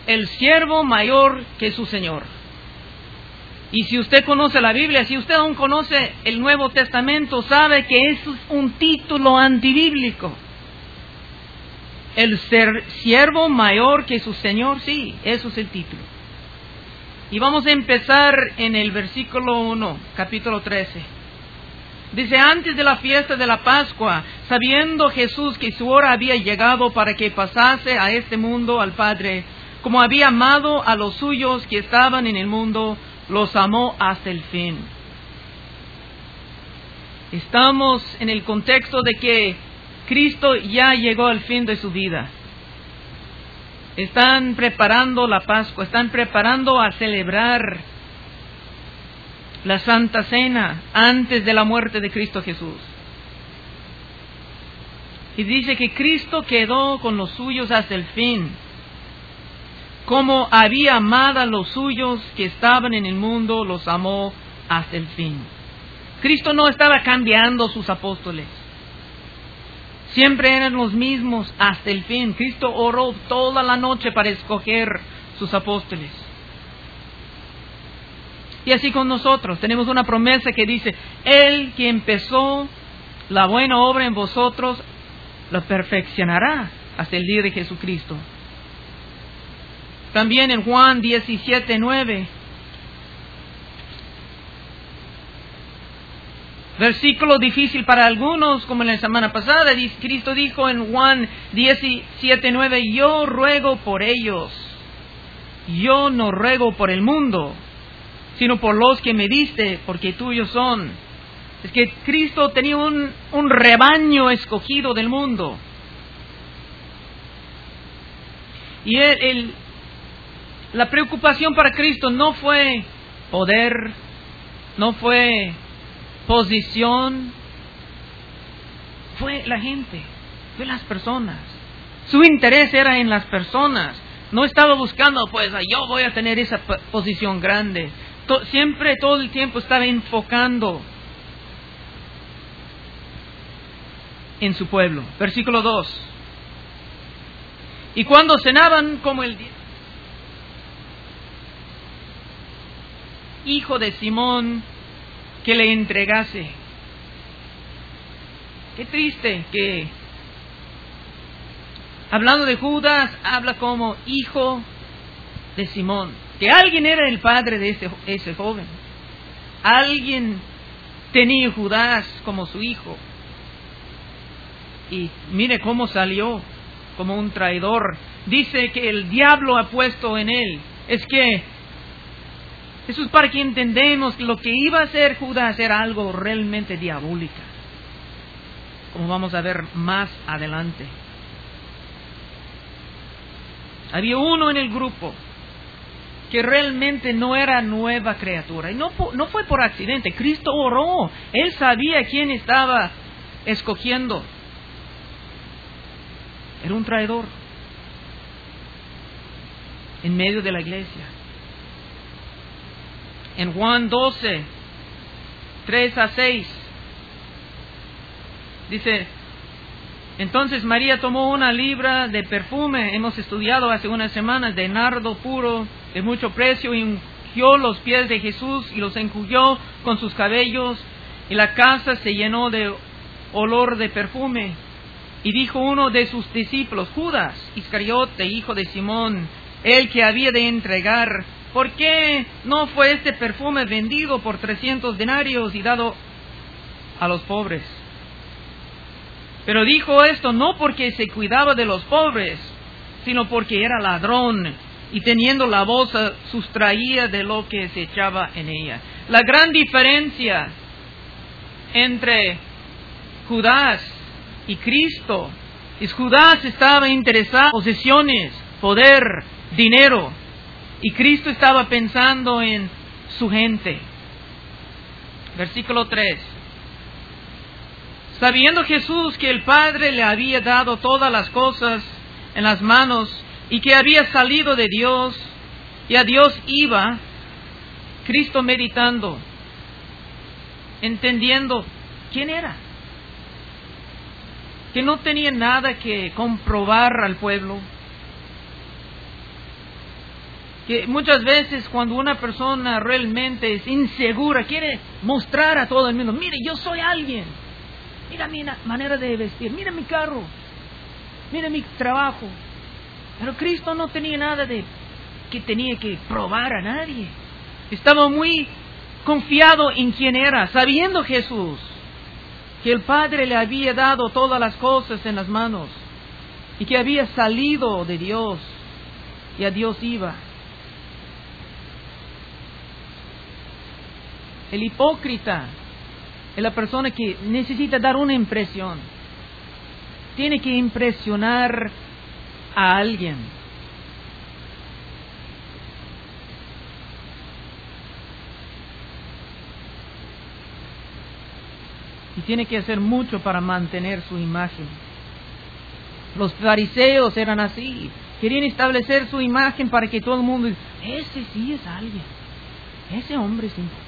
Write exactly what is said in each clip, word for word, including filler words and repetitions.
el siervo mayor que su Señor. Y si usted conoce la Biblia, si usted aún conoce el Nuevo Testamento, sabe que eso es un título antibíblico. El ser siervo mayor que su Señor, sí, eso es el título. Y vamos a empezar en el versículo uno, capítulo trece. Dice, antes de la fiesta de la Pascua, sabiendo Jesús que su hora había llegado para que pasase a este mundo al Padre, como había amado a los suyos que estaban en el mundo, los amó hasta el fin. Estamos en el contexto de que Cristo ya llegó al fin de su vida. Están preparando la Pascua, están preparando a celebrar la Santa Cena antes de la muerte de Cristo Jesús. Y dice que Cristo quedó con los suyos hasta el fin, como había amado a los suyos que estaban en el mundo, los amó hasta el fin. Cristo no estaba cambiando sus apóstoles. Siempre eran los mismos hasta el fin. Cristo oró toda la noche para escoger sus apóstoles. Y así con nosotros. Tenemos una promesa que dice, Él que empezó la buena obra en vosotros, la perfeccionará hasta el día de Jesucristo. También en Juan diecisiete nueve, versículo difícil para algunos, como en la semana pasada, Cristo dijo en Juan diecisiete nueve, yo ruego por ellos, yo no ruego por el mundo, sino por los que me diste, porque tuyos son. Es que Cristo tenía un, un rebaño escogido del mundo. Y él, él, la preocupación para Cristo no fue poder, no fue posición, fue la gente, fue las personas. Su interés era en las personas. No estaba buscando, pues, yo voy a tener esa posición grande. To- siempre, todo el tiempo estaba enfocando en su pueblo. Versículo dos. Y cuando cenaban, como el hijo de Simón que le entregase. Qué triste que, hablando de Judas, habla como hijo de Simón. Que alguien era el padre de ese, ese joven. Alguien tenía Judas como su hijo. Y mire cómo salió, como un traidor. Dice que el diablo ha puesto en él. Es que eso es para que entendamos que lo que iba a hacer Judas era algo realmente diabólico, como vamos a ver más adelante. Había uno en el grupo que realmente no era nueva criatura. Y no, no fue por accidente. Cristo oró. Él sabía quién estaba escogiendo. Era un traidor en medio de la iglesia. En Juan doce, tres a seis, dice, entonces María tomó una libra de perfume, hemos estudiado hace unas semanas, de nardo puro, de mucho precio, y ungió los pies de Jesús y los enjulló con sus cabellos, y la casa se llenó de olor de perfume. Y dijo uno de sus discípulos, Judas Iscariote, hijo de Simón, el que había de entregar, ¿por qué no fue este perfume vendido por trescientos denarios y dado a los pobres? Pero dijo esto no porque se cuidaba de los pobres, sino porque era ladrón, y teniendo la bolsa sustraía de lo que se echaba en ella. La gran diferencia entre Judas y Cristo es Judas estaba interesado en posesiones, poder, dinero, y Cristo estaba pensando en su gente. Versículo tres. Sabiendo Jesús que el Padre le había dado todas las cosas en las manos y que había salido de Dios y a Dios iba, Cristo meditando, entendiendo quién era, que no tenía nada que comprobar al pueblo, Que muchas veces cuando una persona realmente es insegura, quiere mostrar a todo el mundo, mire, yo soy alguien, mira mi manera de vestir, mira mi carro, mira mi trabajo. Pero Cristo no tenía nada de que tenía que probar a nadie. Estaba muy confiado en quién era, sabiendo Jesús que el Padre le había dado todas las cosas en las manos y que había salido de Dios y a Dios iba. El hipócrita es la persona que necesita dar una impresión. Tiene que impresionar a alguien. Y tiene que hacer mucho para mantener su imagen. Los fariseos eran así. Querían establecer su imagen para que todo el mundo diga, ese sí es alguien. Ese hombre es importante.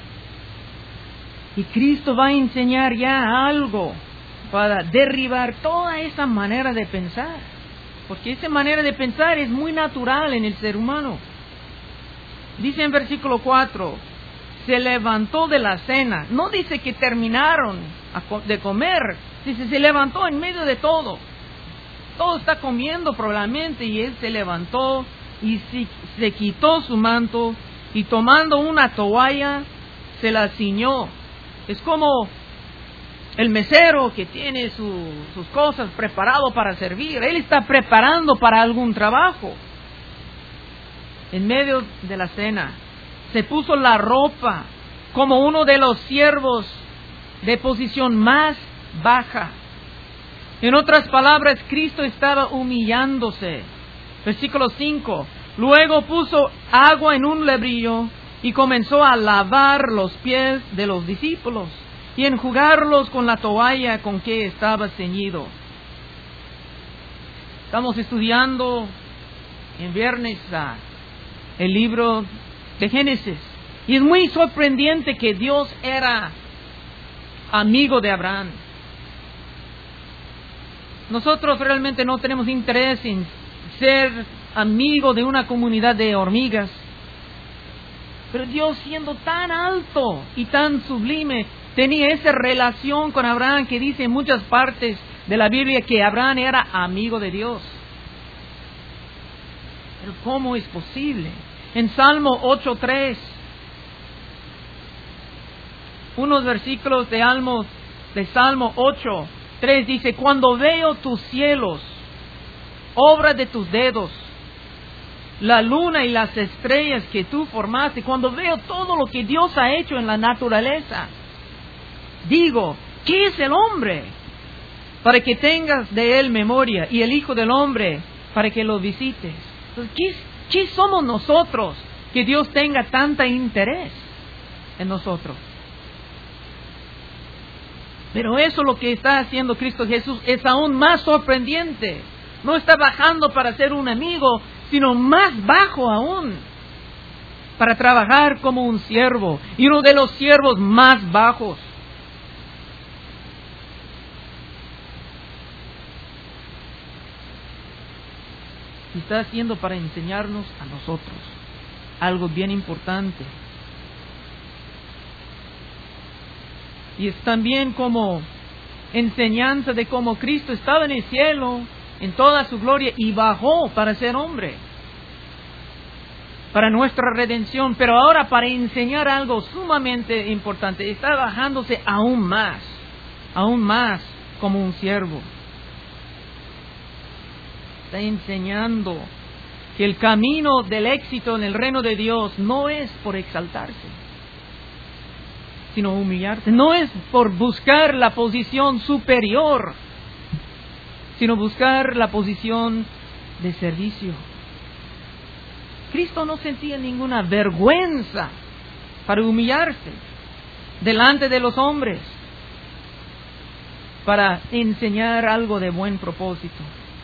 Y Cristo va a enseñar ya algo para derribar toda esa manera de pensar. Porque esa manera de pensar es muy natural en el ser humano. Dice en versículo cuatro, se levantó de la cena. No dice que terminaron de comer. Dice, se levantó en medio de todo. Todo está comiendo probablemente y él se levantó y se, se quitó su manto y tomando una toalla se la ciñó. Es como el mesero que tiene su, sus cosas preparado para servir. Él está preparando para algún trabajo. En medio de la cena se puso la ropa como uno de los siervos de posición más baja. En otras palabras, Cristo estaba humillándose. Versículo cinco. Luego puso agua en un lebrillo y comenzó a lavar los pies de los discípulos y enjugarlos con la toalla con que estaba ceñido. Estamos estudiando en viernes ah, el libro de Génesis. Y es muy sorprendente que Dios era amigo de Abraham. Nosotros realmente no tenemos interés en ser amigo de una comunidad de hormigas. Pero Dios, siendo tan alto y tan sublime, tenía esa relación con Abraham que dice en muchas partes de la Biblia que Abraham era amigo de Dios. Pero ¿cómo es posible? En Salmo ocho tres, unos versículos de Salmo, de Salmo ocho tres dice, cuando veo tus cielos, obra de tus dedos, la luna y las estrellas que tú formaste, cuando veo todo lo que Dios ha hecho en la naturaleza, digo, ¿qué es el hombre? Para que tengas de él memoria, y el Hijo del Hombre para que lo visites. Entonces, ¿qué, qué somos nosotros que Dios tenga tanta interés en nosotros? Pero eso lo que está haciendo Cristo Jesús es aún más sorprendente. No está bajando para ser un amigo, sino más bajo aún, para trabajar como un siervo, y uno de los siervos más bajos. Y está haciendo para enseñarnos a nosotros algo bien importante. Y es también como enseñanza de cómo Cristo estaba en el cielo en toda su gloria y bajó para ser hombre, para nuestra redención, pero ahora para enseñar algo sumamente importante, está bajándose aún más, aún más como un siervo. Está enseñando que el camino del éxito en el reino de Dios no es por exaltarse, sino humillarse. No es por buscar la posición superior, sino buscar la posición de servicio. Cristo no sentía ninguna vergüenza para humillarse delante de los hombres, para enseñar algo de buen propósito.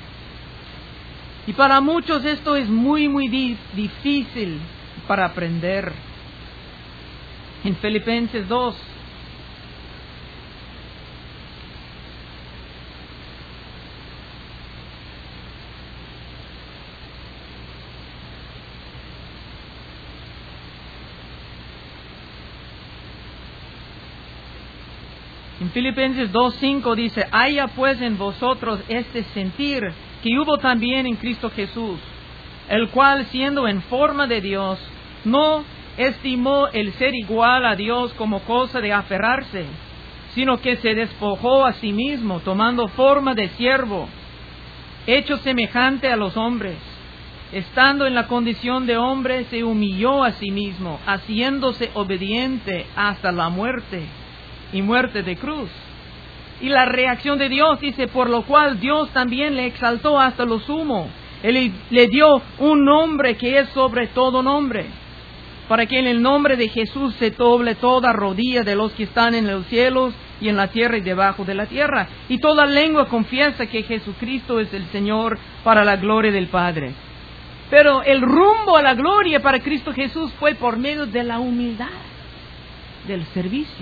Y para muchos esto es muy, muy di- difícil para aprender. En Filipenses dos, En Filipenses dos cinco dice, haya pues en vosotros este sentir que hubo también en Cristo Jesús, el cual siendo en forma de Dios, no estimó el ser igual a Dios como cosa de aferrarse, sino que se despojó a sí mismo, tomando forma de siervo, hecho semejante a los hombres. Estando en la condición de hombre, se humilló a sí mismo, haciéndose obediente hasta la muerte, y muerte de cruz. Y la reacción de Dios dice, por lo cual Dios también le exaltó hasta lo sumo. Él le dio un nombre que es sobre todo nombre, para que en el nombre de Jesús se doble toda rodilla de los que están en los cielos y en la tierra y debajo de la tierra, y toda lengua confiesa que Jesucristo es el Señor, para la gloria del Padre. Pero el rumbo a la gloria para Cristo Jesús fue por medio de la humildad, del servicio.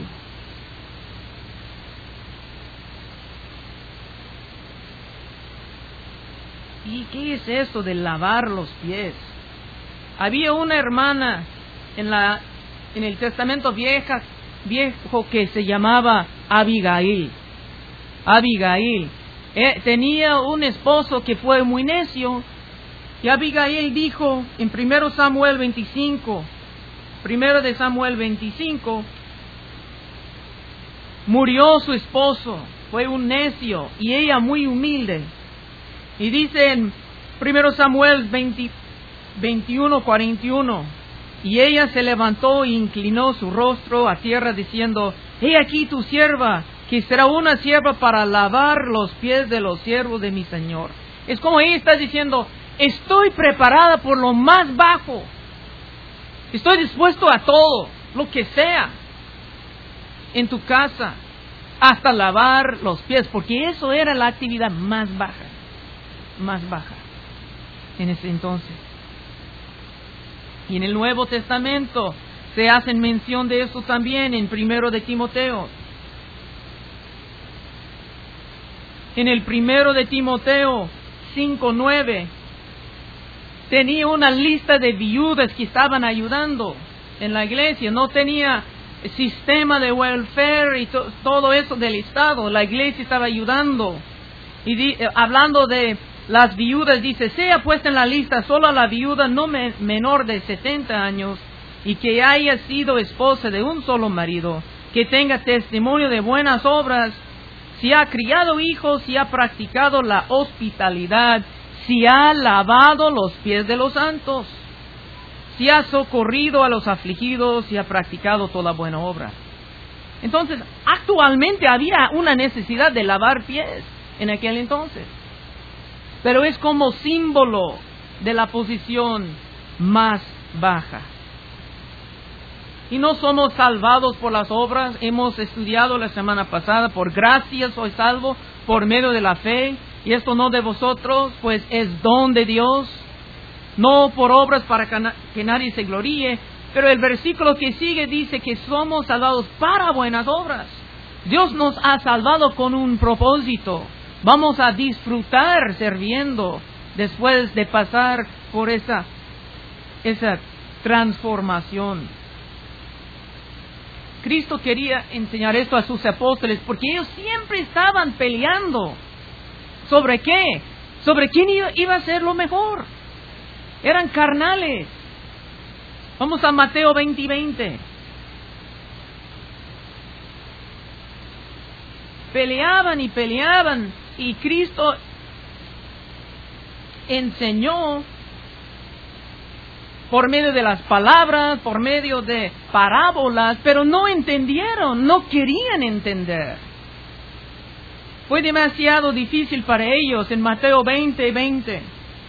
¿Y qué es eso de lavar los pies? Había una hermana en la en el Testamento vieja, viejo que se llamaba Abigail. Abigail eh, tenía un esposo que fue muy necio, y Abigail dijo en primero Samuel veinticinco, primero de Samuel veinticinco, murió su esposo, fue un necio, y ella muy humilde. Y dice en primero Samuel veinte, veintiuno, cuarenta y uno, y ella se levantó e inclinó su rostro a tierra diciendo, he aquí tu sierva, que será una sierva para lavar los pies de los siervos de mi Señor. Es como ella está diciendo, estoy preparada por lo más bajo, estoy dispuesto a todo, lo que sea, en tu casa, hasta lavar los pies, porque eso era la actividad más baja. más baja en ese entonces. Y en el Nuevo Testamento se hacen mención de eso también en primero de Timoteo. En el primero de Timoteo cinco nueve tenía una lista de viudas que estaban ayudando en la iglesia. No tenía sistema de welfare y to- todo eso del Estado. La iglesia estaba ayudando. Y di- eh, hablando de las viudas, dice, sea puesta en la lista solo la viuda no me- menor de setenta años y que haya sido esposa de un solo marido, que tenga testimonio de buenas obras, si ha criado hijos, si ha practicado la hospitalidad, si ha lavado los pies de los santos, si ha socorrido a los afligidos, si ha practicado toda buena obra. Entonces, actualmente había una necesidad de lavar pies en aquel entonces, pero es como símbolo de la posición más baja. Y no somos salvados por las obras. Hemos estudiado la semana pasada, por gracia soy salvo por medio de la fe, y esto no de vosotros, pues es don de Dios, no por obras para que nadie se gloríe. Pero el versículo que sigue dice que somos salvados para buenas obras. Dios nos ha salvado con un propósito. Vamos a disfrutar sirviendo después de pasar por esa, esa transformación. Cristo quería enseñar esto a sus apóstoles porque ellos siempre estaban peleando. ¿Sobre qué? ¿Sobre quién iba a ser lo mejor? Eran carnales. Vamos a Mateo veinte veinte. Peleaban y peleaban, y Cristo enseñó por medio de las palabras, por medio de parábolas, pero no entendieron, no querían entender. Fue demasiado difícil para ellos en Mateo veinte veinte.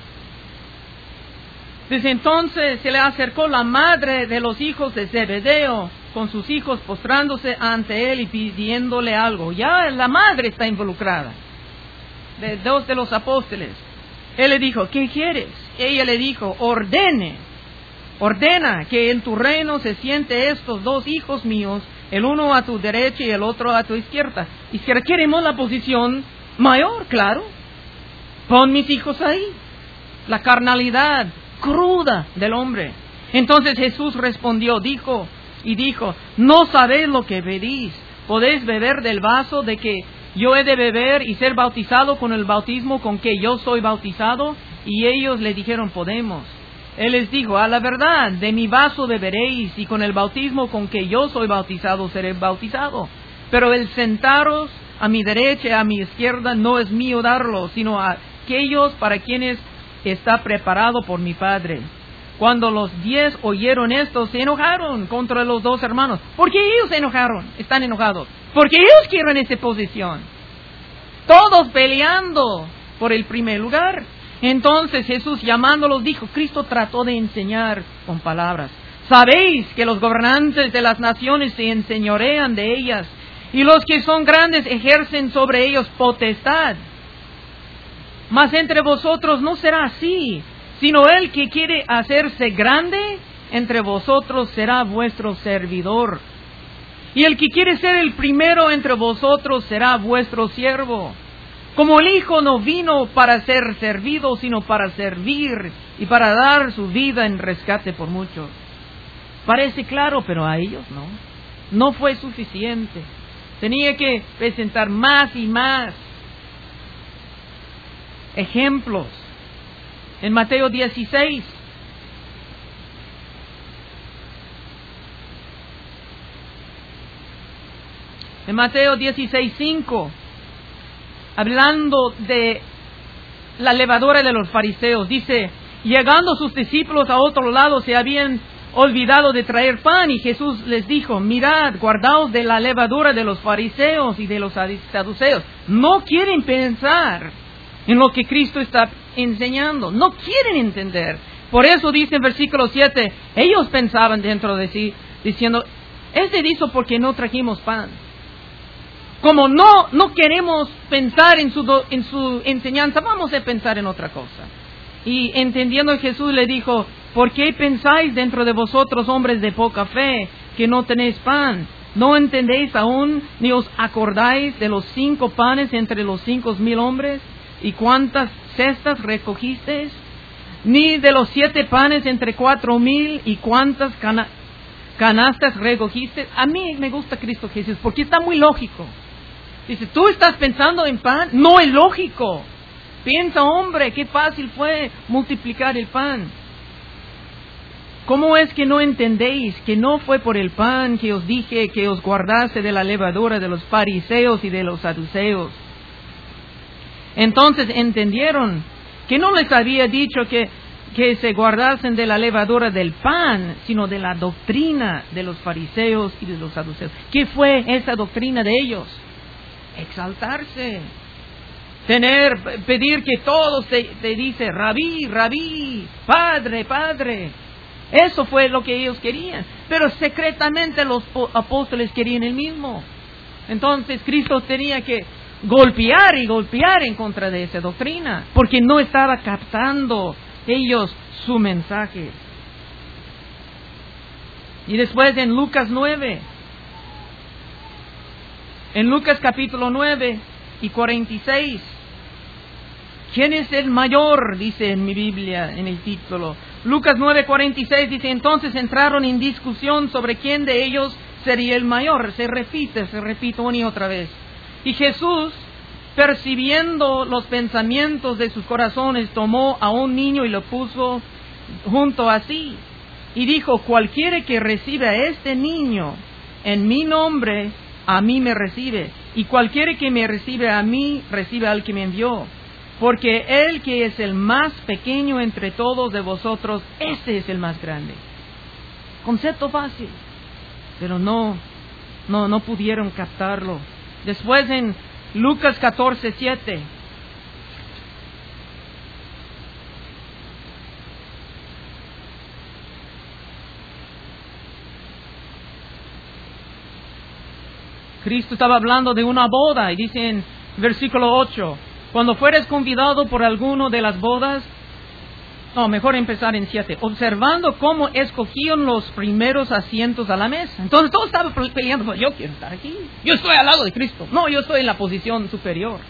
Desde entonces se le acercó la madre de los hijos de Zebedeo con sus hijos, postrándose ante él y pidiéndole algo. Ya la madre está involucrada, de dos de los apóstoles. Él le dijo, ¿qué quieres? Ella le dijo, ordene, ordena que en tu reino se siente estos dos hijos míos, el uno a tu derecha y el otro a tu izquierda. Y si queremos la posición mayor, claro, pon mis hijos ahí. La carnalidad cruda del hombre. Entonces Jesús respondió, dijo y dijo, no sabéis lo que pedís. ¿podéis beber del vaso de que yo he de beber y ser bautizado con el bautismo con que yo soy bautizado? Y ellos le dijeron, podemos. Él les dijo, a la verdad, de mi vaso beberéis, y con el bautismo con que yo soy bautizado seré bautizado. Pero el sentaros a mi derecha y a mi izquierda no es mío darlo, sino a aquellos para quienes está preparado por mi Padre. Cuando los diez oyeron esto, se enojaron contra los dos hermanos. ¿Por qué ellos se enojaron? Están enojados. Porque ellos quieren esa posición. Todos peleando por el primer lugar. Entonces Jesús, llamándolos, dijo, Cristo trató de enseñar con palabras. Sabéis que los gobernantes de las naciones se enseñorean de ellas, y los que son grandes ejercen sobre ellos potestad. Mas entre vosotros no será así, sino el que quiere hacerse grande entre vosotros será vuestro servidor. Y el que quiere ser el primero entre vosotros será vuestro siervo. Como el Hijo no vino para ser servido, sino para servir y para dar su vida en rescate por muchos. Parece claro, pero a ellos no. No fue suficiente. Tenía que presentar más y más ejemplos. En Mateo dieciséis, en Mateo dieciséis, cinco, hablando de la levadura de los fariseos, dice, llegando sus discípulos a otro lado se habían olvidado de traer pan, y Jesús les dijo, mirad, guardaos de la levadura de los fariseos y de los saduceos. No quieren pensar en lo que Cristo está enseñando, no quieren entender. Por eso dice en versículo siete, ellos pensaban dentro de sí, diciendo, este hizo porque no trajimos pan. Como no no queremos pensar en su, do, en su enseñanza, vamos a pensar en otra cosa. Y entendiendo, Jesús le dijo, ¿por qué pensáis dentro de vosotros, hombres de poca fe, que no tenéis pan? ¿No entendéis aún, ni os acordáis de los cinco panes entre los cinco mil hombres? ¿Y cuántas cestas recogisteis? Ni de los siete panes entre cuatro mil, ¿y cuántas cana- canastas recogisteis? A mí me gusta Cristo Jesús, porque está muy lógico. Dice, ¿tú estás pensando en pan? No es lógico. Piensa, hombre, qué fácil fue multiplicar el pan. ¿Cómo es que no entendéis que no fue por el pan que os dije que os guardase de la levadura de los fariseos y de los saduceos? Entonces entendieron que no les había dicho que, que se guardasen de la levadura del pan, sino de la doctrina de los fariseos y de los saduceos. ¿Qué fue esa doctrina de ellos? Exaltarse, tener, pedir que todos te, te dice, rabí, rabí, padre, padre. Eso fue lo que ellos querían, pero secretamente los apóstoles querían el mismo. Entonces Cristo tenía que golpear y golpear en contra de esa doctrina, porque no estaba captando ellos su mensaje. Y después en Lucas nueve, en Lucas capítulo nueve y cuarenta y seis, ¿quién es el mayor? Dice en mi Biblia, en el título. Lucas nueve, cuarenta y seis dice, entonces entraron en discusión sobre quién de ellos sería el mayor. Se repite, se repite una y otra vez. Y Jesús, percibiendo los pensamientos de sus corazones, tomó a un niño y lo puso junto a sí. Y dijo, cualquiera que reciba a este niño en mi nombre, a mí me recibe. Y cualquiera que me recibe a mí, recibe al que me envió. Porque el que es el más pequeño entre todos de vosotros, ese es el más grande. Concepto fácil, pero no, no, no pudieron captarlo. Después en Lucas catorce, siete. Cristo estaba hablando de una boda y dice en versículo ocho, cuando fueres convidado por alguno de las bodas, no, mejor empezar en siete, observando cómo escogían los primeros asientos a la mesa. Entonces todos estaban peleando, yo quiero estar aquí, yo estoy al lado de Cristo, no, yo estoy en la posición superior.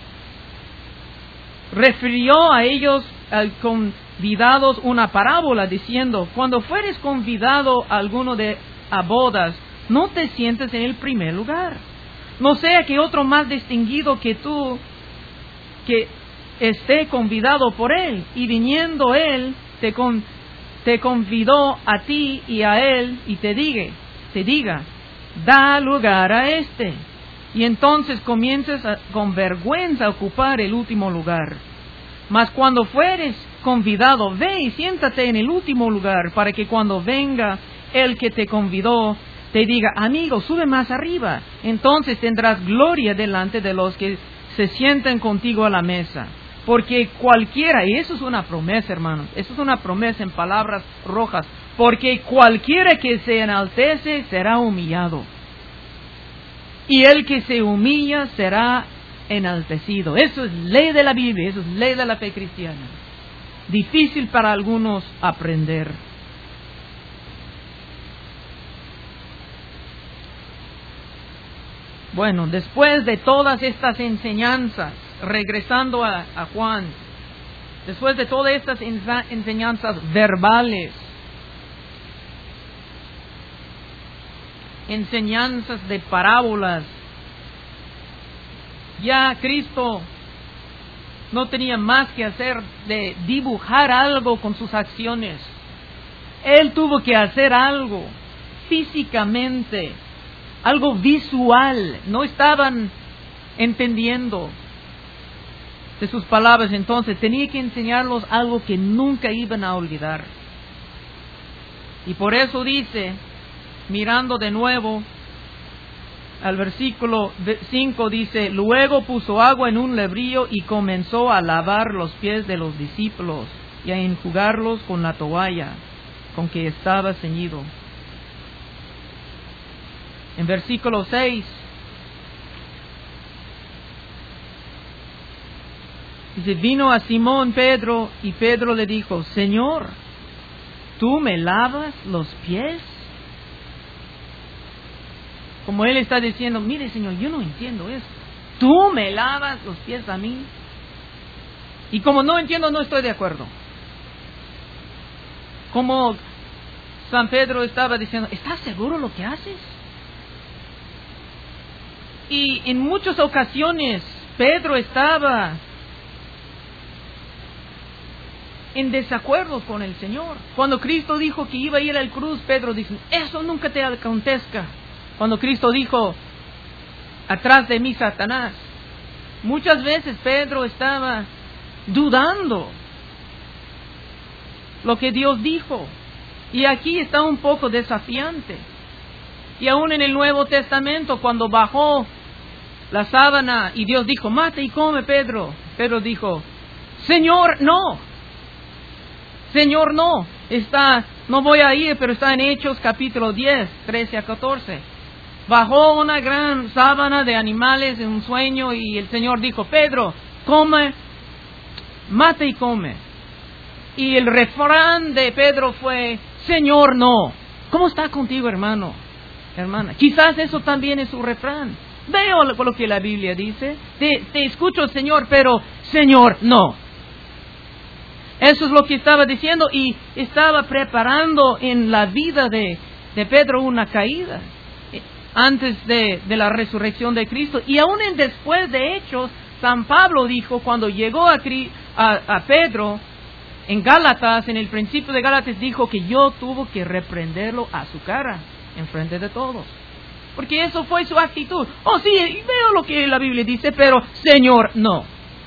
Refirió a ellos eh, convidados una parábola diciendo, cuando fueres convidado a alguno de a bodas, no te sientes en el primer lugar, No sea que otro más distinguido que tú, que esté convidado por él, y viniendo él, te, con, te convidó a ti y a él, y te diga, te diga, da lugar a este. Y entonces comiences a, con vergüenza a ocupar el último lugar. Mas cuando fueres convidado, ve y siéntate en el último lugar, para que cuando venga el que te convidó, te diga, amigo, sube más arriba. Entonces tendrás gloria delante de los que se sienten contigo a la mesa. Porque cualquiera, y eso es una promesa, hermanos, eso es una promesa en palabras rojas, porque cualquiera que se enaltece será humillado, y el que se humilla será enaltecido. Eso es ley de la Biblia, eso es ley de la fe cristiana. Difícil para algunos aprender. Bueno, después de todas estas enseñanzas, regresando a, a Juan, después de todas estas ensa- enseñanzas verbales, enseñanzas de parábolas, ya Cristo no tenía más que hacer de dibujar algo con sus acciones. Él tuvo que hacer algo físicamente, algo visual. No estaban entendiendo de sus palabras, entonces tenía que enseñarlos algo que nunca iban a olvidar. Y por eso dice, mirando de nuevo al versículo cinco, dice, luego puso agua en un lebrillo y comenzó a lavar los pies de los discípulos y a enjugarlos con la toalla con que estaba ceñido. En versículo seis, dice, vino a Simón Pedro y Pedro le dijo, Señor, ¿tú me lavas los pies? Como él está diciendo, mire Señor, yo no entiendo eso. ¿Tú me lavas los pies a mí? Y como no entiendo, no estoy de acuerdo. Como San Pedro estaba diciendo, ¿estás seguro lo que haces? Y en muchas ocasiones Pedro estaba en desacuerdo con el Señor. Cuando Cristo dijo que iba a ir al cruz, Pedro dijo, eso nunca te acontezca. Cuando Cristo dijo, atrás de mí, Satanás, muchas veces Pedro estaba dudando lo que Dios dijo. Y aquí está un poco desafiante. Y aún en el Nuevo Testamento, cuando bajó la sábana y Dios dijo, mate y come, Pedro, Pedro dijo, Señor, no. Señor, no. Está, no voy a ir, pero está en Hechos capítulo diez, trece a catorce. Bajó una gran sábana de animales en un sueño y el Señor dijo, Pedro, come, mate y come. Y el refrán de Pedro fue, Señor, no. ¿Cómo está contigo, hermano? Hermana, quizás eso también es su refrán. Veo lo que la Biblia dice. Te, te escucho, Señor, pero Señor, no. Eso es lo que estaba diciendo y estaba preparando en la vida de, de Pedro una caída antes de, de la resurrección de Cristo. Y aún en después de Hechos, San Pablo dijo, cuando llegó a, a, a Pedro en Gálatas, en el principio de Gálatas, dijo que yo tuve que reprenderlo a su cara, en frente de todos. Porque eso fue su actitud. Oh, sí, veo lo que la Biblia dice, pero Señor, no.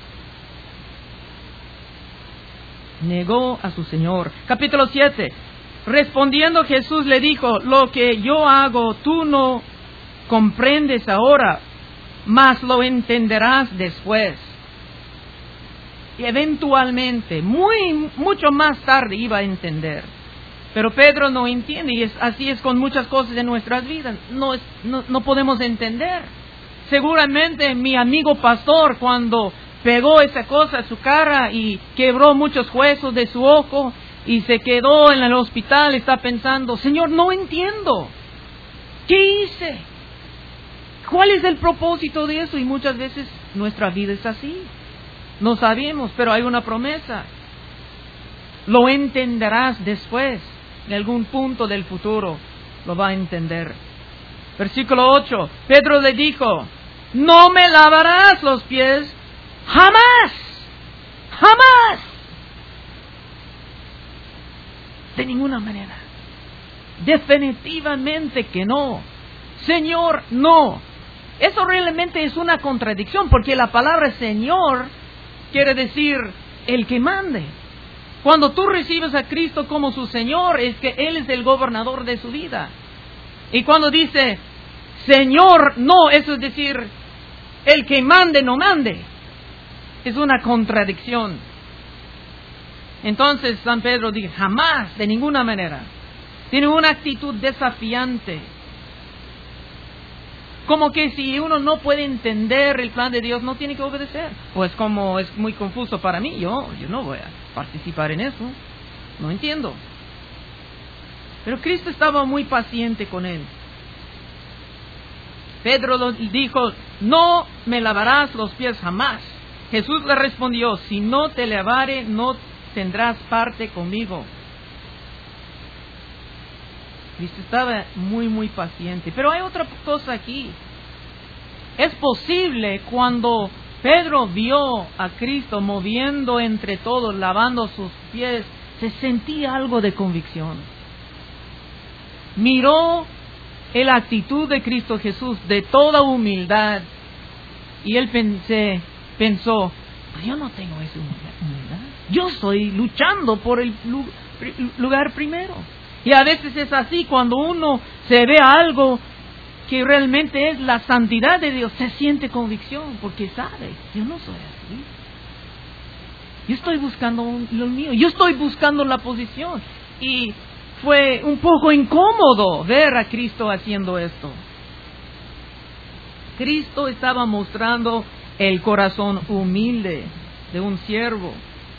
Negó a su Señor. Capítulo siete. Respondiendo Jesús le dijo, lo que yo hago tú no comprendes ahora, mas lo entenderás después. Y eventualmente, muy, mucho más tarde iba a entender. Pero Pedro no entiende, y es, así es con muchas cosas en nuestras vidas. No, es, no, no podemos entender. Seguramente mi amigo pastor, cuando pegó esa cosa a su cara y quebró muchos huesos de su ojo y se quedó en el hospital, está pensando, Señor, no entiendo. ¿Qué hice? ¿Cuál es el propósito de eso? Y muchas veces nuestra vida es así. No sabemos, pero hay una promesa. Lo entenderás después. En algún punto del futuro lo va a entender. Versículo ocho. Pedro le dijo, no me lavarás los pies jamás, jamás, de ninguna manera. Definitivamente que no. Señor, no. Eso realmente es una contradicción, porque la palabra Señor quiere decir el que mande. Cuando tú recibes a Cristo como su Señor, es que Él es el gobernador de su vida. Y cuando dice Señor, no, eso es decir, el que mande, no mande. Es una contradicción. Entonces San Pedro dice, jamás, de ninguna manera. Tiene una actitud desafiante. Como que si uno no puede entender el plan de Dios, no tiene que obedecer. Pues como es muy confuso para mí, yo, yo no voy a participar en eso. No entiendo. Pero Cristo estaba muy paciente con él. Pedro dijo, no me lavarás los pies jamás. Jesús le respondió, si no te lavare, no tendrás parte conmigo. Cristo estaba muy, muy paciente. Pero hay otra cosa aquí. Es posible cuando Pedro vio a Cristo moviendo entre todos, lavando sus pies, se sentía algo de convicción. Miró la actitud de Cristo Jesús de toda humildad y él pensé, pensó, yo no tengo esa humildad. Yo estoy luchando por el lugar primero. Y a veces es así, cuando uno se ve algo que realmente es la santidad de Dios, se siente convicción, porque sabe, yo no soy así. Yo estoy buscando lo mío, yo estoy buscando la posición. Y fue un poco incómodo ver a Cristo haciendo esto. Cristo estaba mostrando el corazón humilde de un siervo.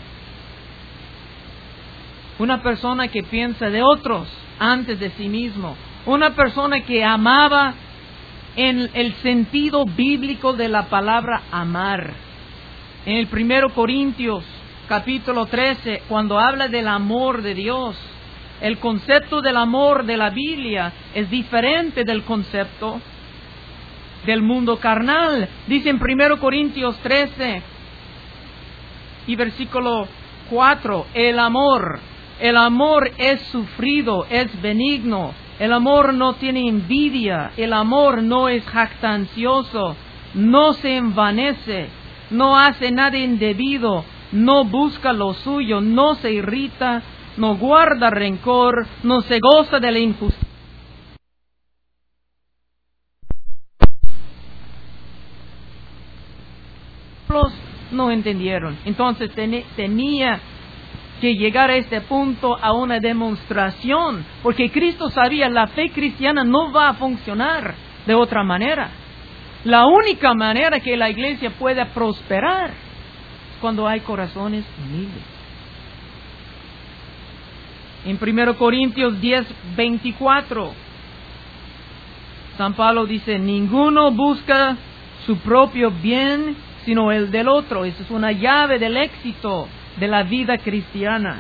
Una persona que piensa de otros antes de sí mismo. Una persona que amaba en el sentido bíblico de la palabra amar. En el primero Corintios, capítulo trece, cuando habla del amor de Dios, el concepto del amor de la Biblia es diferente del concepto del mundo carnal. Dice en primero Corintios trece y versículo cuatro, el amor. El amor es sufrido, es benigno. El amor no tiene envidia. El amor no es jactancioso. No se envanece. No hace nada indebido. No busca lo suyo. No se irrita. No guarda rencor. No se goza de la injusticia. No entendieron. Entonces ten, tenía que llegar a este punto a una demostración, porque Cristo sabía la fe cristiana no va a funcionar de otra manera. La única manera que la iglesia pueda prosperar es cuando hay corazones humildes. En primero Corintios diez, veinticuatro, San Pablo dice, ninguno busca su propio bien, sino el del otro. Esa es una llave del éxito de la vida cristiana.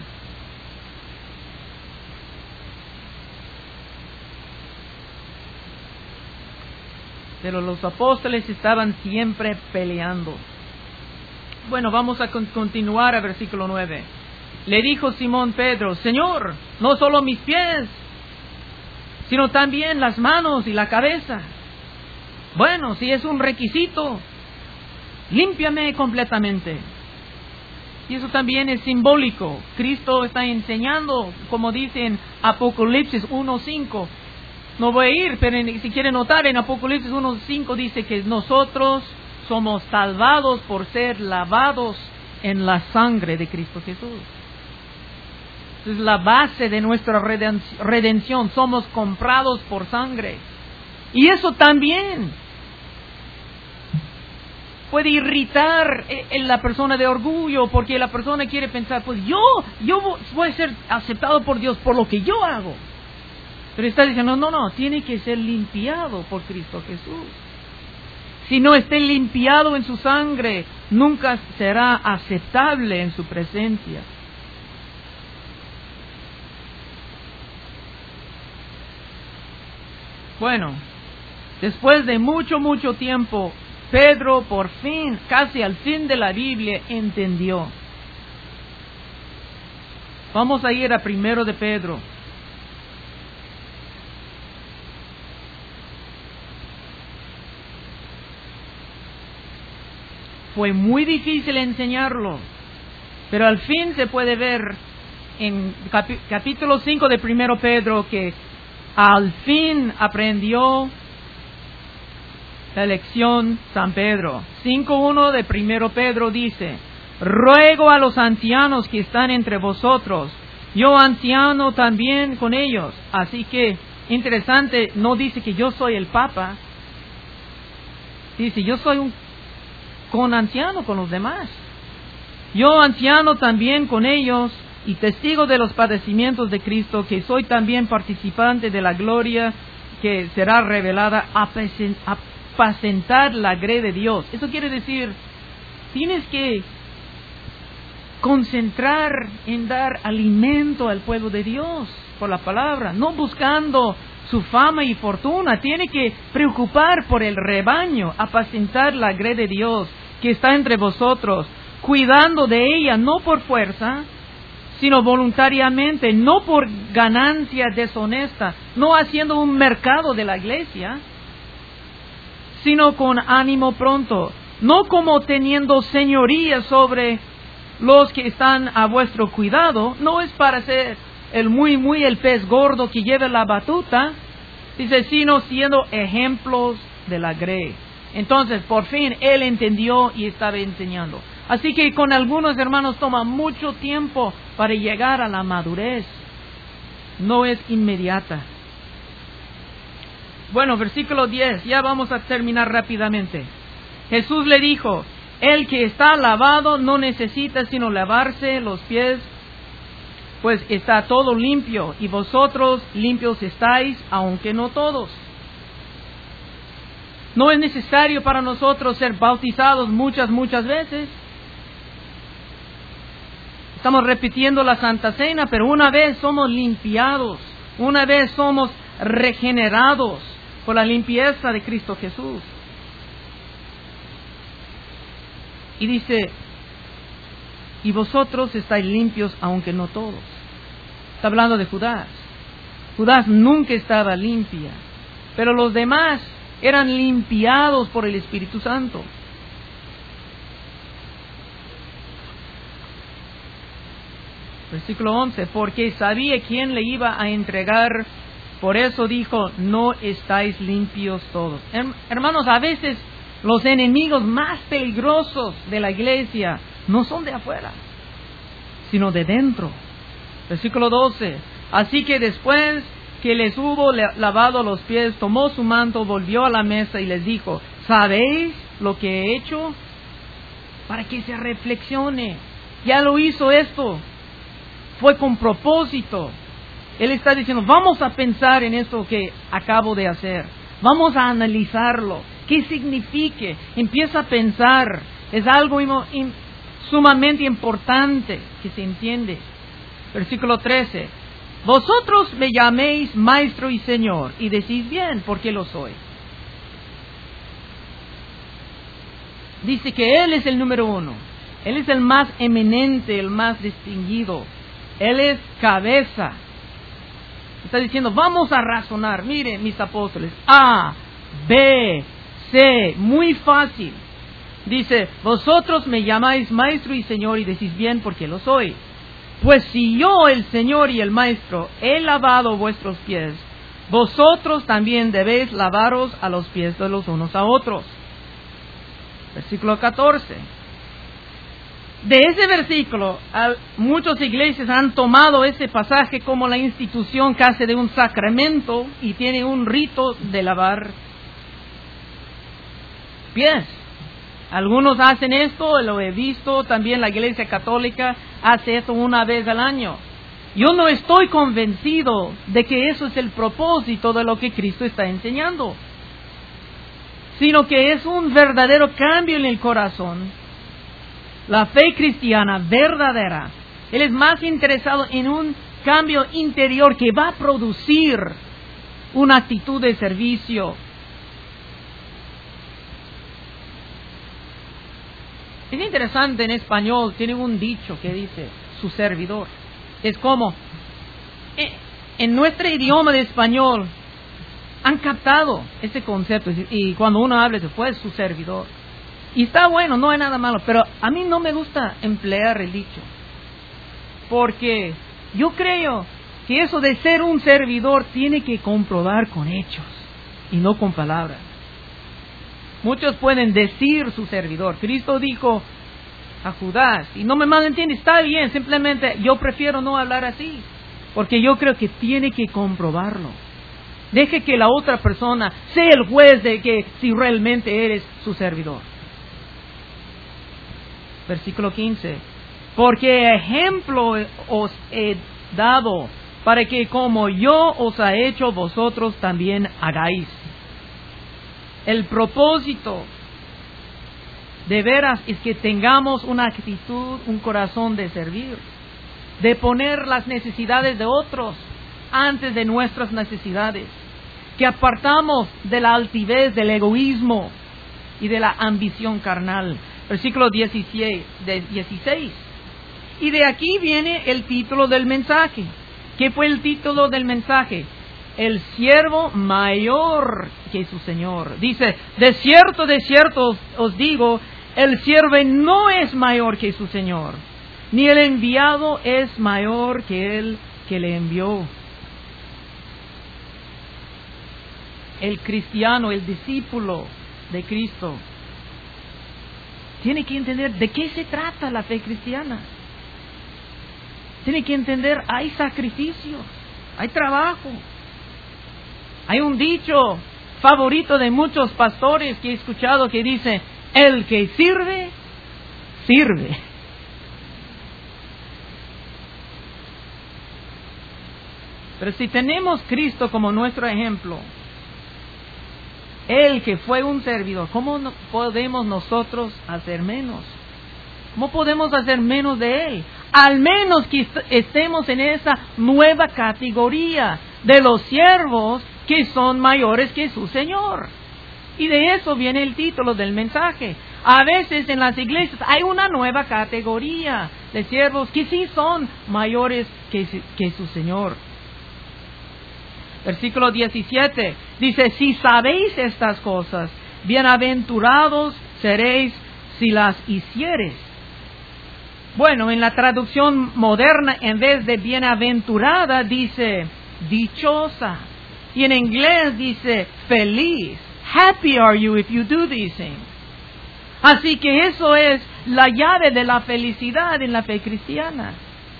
Pero los apóstoles estaban siempre peleando. Bueno, vamos a con- continuar a versículo nueve. Le dijo Simón Pedro, Señor, no solo mis pies, sino también las manos y la cabeza. Bueno, si es un requisito, límpiame completamente. Y eso también es simbólico. Cristo está enseñando, como dice en Apocalipsis uno cinco. No voy a ir, pero en, si quieren notar, en Apocalipsis uno cinco dice que nosotros somos salvados por ser lavados en la sangre de Cristo Jesús. Es la base de nuestra redención. Somos comprados por sangre. Y eso también puede irritar en la persona de orgullo, porque la persona quiere pensar, pues yo, yo voy a ser aceptado por Dios por lo que yo hago. Pero está diciendo, no, no, tiene que ser limpiado por Cristo Jesús. Si no esté limpiado en su sangre, nunca será aceptable en su presencia. Bueno, después de mucho, mucho tiempo, Pedro por fin, casi al fin de la Biblia, entendió. Vamos a ir a primero de Pedro. Fue muy difícil enseñarlo, pero al fin se puede ver en capi- capítulo cinco de primero Pedro que al fin aprendió la lección San Pedro. cinco uno de primero Pedro dice: ruego a los ancianos que están entre vosotros, yo anciano también con ellos. Así que, interesante, no dice que yo soy el Papa, dice yo soy un con anciano con los demás. Yo anciano también con ellos y testigo de los padecimientos de Cristo, que soy también participante de la gloria que será revelada, a apacentar la grey de Dios. Eso quiere decir, tienes que concentrar en dar alimento al pueblo de Dios por la palabra, no buscando su fama y fortuna. Tiene que preocupar por el rebaño, apacentar la grey de Dios que está entre vosotros, cuidando de ella no por fuerza, sino voluntariamente, no por ganancia deshonesta, no haciendo un mercado de la iglesia, sino con ánimo pronto, no como teniendo señoría sobre los que están a vuestro cuidado. No es para ser el muy muy el pez gordo que lleva la batuta, dice, sino siendo ejemplos de la grey. Entonces, por fin, él entendió y estaba enseñando. Así que con algunos hermanos toma mucho tiempo para llegar a la madurez. No es inmediata. Bueno, versículo diez, ya vamos a terminar rápidamente. Jesús le dijo: el que está lavado no necesita sino lavarse los pies, pues está todo limpio, y vosotros limpios estáis, aunque no todos. No es necesario para nosotros ser bautizados muchas, muchas veces. Estamos repitiendo la Santa Cena, pero una vez somos limpiados, una vez somos regenerados por la limpieza de Cristo Jesús. Y dice, y vosotros estáis limpios, aunque no todos. Está hablando de Judas. Judas nunca estaba limpia, pero los demás eran limpiados por el Espíritu Santo. Versículo once, porque sabía quién le iba a entregar, por eso dijo, no estáis limpios todos. Hermanos, a veces los enemigos más peligrosos de la iglesia no son de afuera, sino de dentro. Versículo doce, así que después que les hubo lavado los pies, tomó su manto, volvió a la mesa y les dijo, ¿sabéis lo que he hecho? Para que se reflexione. Ya lo hizo esto. Fue con propósito. Él está diciendo, vamos a pensar en esto que acabo de hacer. Vamos a analizarlo. ¿Qué significa? Empieza a pensar. Es algo sumamente importante que se entiende. Versículo trece. Vosotros me llaméis Maestro y Señor, y decís bien, porque lo soy. Dice que Él es el número uno. Él es el más eminente, el más distinguido. Él es cabeza. Está diciendo, vamos a razonar. Miren, mis apóstoles, A, B, C, muy fácil. Dice, vosotros me llamáis Maestro y Señor, y decís bien, porque lo soy. Pues si yo, el Señor y el Maestro, he lavado vuestros pies, vosotros también debéis lavaros a los pies de los unos a otros. Versículo catorce. De ese versículo, muchas iglesias han tomado ese pasaje como la institución casi de un sacramento y tiene un rito de lavar pies. Algunos hacen esto, lo he visto, también la Iglesia Católica hace esto una vez al año. Yo no estoy convencido de que eso es el propósito de lo que Cristo está enseñando, sino que es un verdadero cambio en el corazón. La fe cristiana verdadera, Él es más interesado en un cambio interior que va a producir una actitud de servicio. Es interesante, en español tiene un dicho que dice, su servidor. Es como, en nuestro idioma de español, han captado ese concepto. Y cuando uno habla, después su servidor. Y está bueno, no hay nada malo. Pero a mí no me gusta emplear el dicho. Porque yo creo que eso de ser un servidor tiene que comprobar con hechos y no con palabras. Muchos pueden decir su servidor. Cristo dijo a Judas, y no me malentiende, está bien, simplemente yo prefiero no hablar así, porque yo creo que tiene que comprobarlo. Deje que la otra persona sea el juez de que si realmente eres su servidor. Versículo quince. Porque ejemplo os he dado, para que como yo os he hecho, vosotros también hagáis. El propósito de veras es que tengamos una actitud, un corazón de servir, de poner las necesidades de otros antes de nuestras necesidades, que apartamos de la altivez, del egoísmo y de la ambición carnal. Versículo dieciséis. Y de aquí viene el título del mensaje. ¿Qué fue el título del mensaje? El siervo mayor que su Señor. Dice, de cierto, de cierto os, os digo, el siervo no es mayor que su Señor, ni el enviado es mayor que el que le envió. El cristiano, el discípulo de Cristo, tiene que entender de qué se trata la fe cristiana. Tiene que entender, hay sacrificio, hay trabajo. Hay un dicho favorito de muchos pastores que he escuchado que dice, el que sirve, sirve. Pero si tenemos Cristo como nuestro ejemplo, Él que fue un servidor, ¿cómo no podemos nosotros hacer menos? ¿Cómo podemos hacer menos de Él? Al menos que est- estemos en esa nueva categoría de los siervos que son mayores que su Señor. Y de eso viene el título del mensaje. A veces en las iglesias hay una nueva categoría de siervos que sí son mayores que, que su Señor. Versículo diecisiete dice, si sabéis estas cosas, bienaventurados seréis si las hiciereis. Bueno, en la traducción moderna, en vez de bienaventurada, dice dichosa. Y en inglés dice feliz. Happy are you if you do these things. Así que eso es la llave de la felicidad en la fe cristiana.